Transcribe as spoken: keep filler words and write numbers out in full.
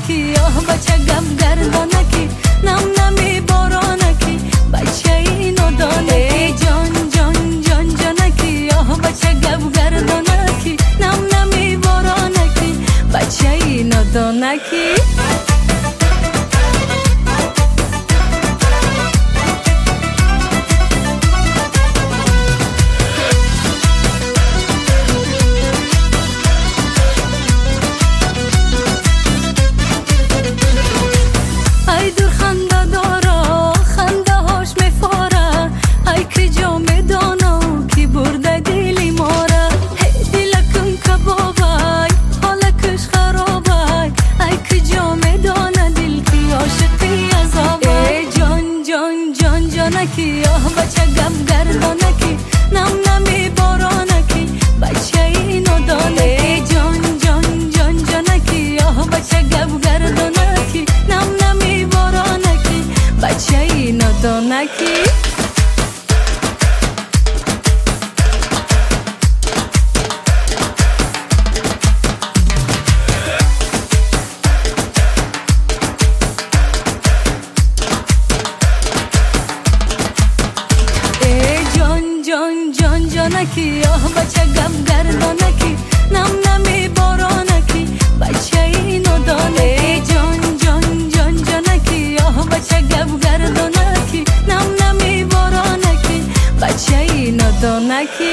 نکی آه بچه گم گردانکی نم نمی بارانکی بچه اینو دانکی جان جان جان جانکی آه بچه گم گردانکی نم نمی بارانکی بچه اینو دانکی نکی آه بچه گم گردانکی نم نمی بارانکی بچه اینو دانکی جان جان جان جانکی آه بچه گم گردانکی نم نمی بارانکی بچه اینو دانکی جانکی آه بچه گم گردانکی نم نمی بارانکی بچه اینو دانکی جان جان جان جانکی آه بچه گم گردانکی نم نمی بارانکی بچه اینو دانکی